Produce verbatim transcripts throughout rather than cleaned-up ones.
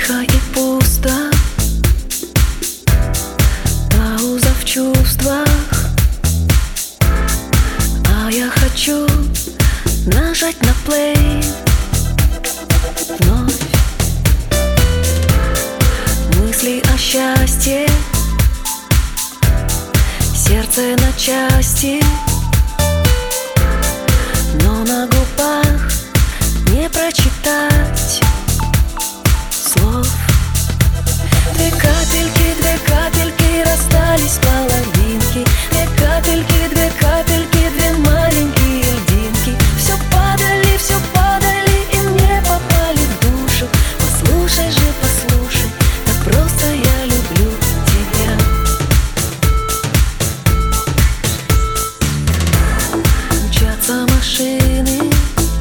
Тихо и пусто, пауза в чувствах, а я хочу нажать на плей вновь. Мысли о счастье, сердце на части, но на губах не прочитать слов. Две капельки, две капельки расстались половинки. Две капельки, две капельки, две маленькие льдинки. Все падали, все падали и не попали в душу. Послушай же, послушай, так просто я люблю тебя. Мчатся машины,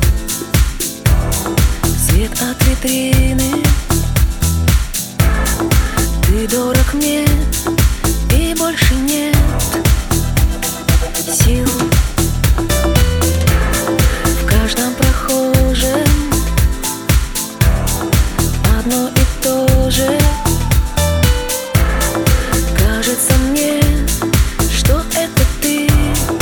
свет от витрины. Ты дорог мне, и больше нет сил. В каждом прохожем одно и то же. Кажется мне, что это ты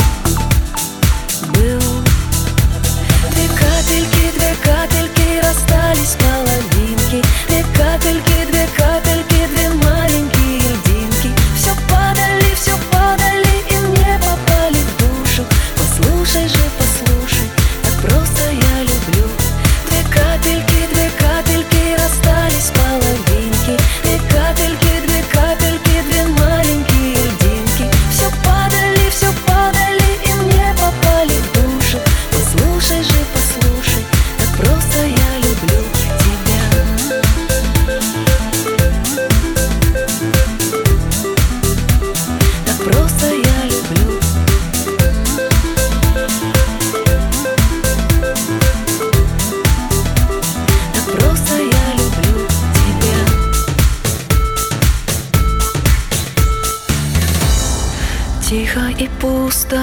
был. Две капельки, две капельки расстались половинки. Две капельки, две капельки, две маленькие льдинки. Все падали, все падали и не попали в душу. Послушай же, послушай, так просто я люблю. Две капельки, две капельки расстались половинки. Две капельки, две капельки, две маленькие льдинки. Все падали, все падали и не попали в душу. Послушай же, послушай, так просто я люблю тебя. Так просто я люблю. Так просто я люблю тебя. Тихо и пусто,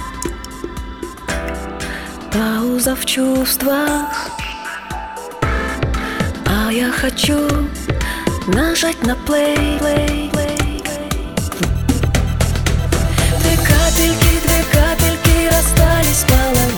пауза в чувствах, а я хочу нажать на плей, плей, плей. Две капельки, две капельки расстались половинки.